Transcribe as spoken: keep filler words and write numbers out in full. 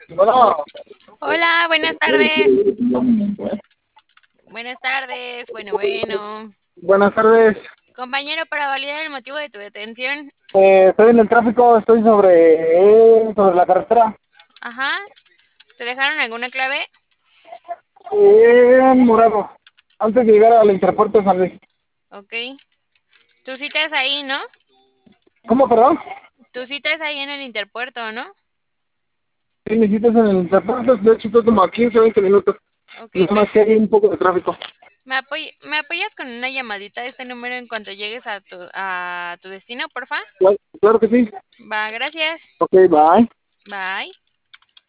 Bueno, Hola, buenas tardes. Buenas tardes. Bueno, bueno. buenas tardes. Compañero, para validar el motivo de tu detención. Eh, estoy en el tráfico, estoy sobre, eh, sobre la carretera. Ajá. ¿Te dejaron alguna clave? En Morado, antes de llegar al Interpuerto de San Luis. Ok. Tu cita es ahí, ¿no? ¿Cómo, perdón? Tu cita es ahí en el interpuerto, ¿no? Sí, me citas en el Interpuerto, de hecho estoy como a quince, veinte minutos. Ok, Nada más que perfecto. hay un poco de tráfico. ¿Me, apoy- ¿Me apoyas con una llamadita a este número en cuanto llegues a tu, a tu destino, porfa? Claro, claro que sí. Va, gracias. Ok, bye. Bye.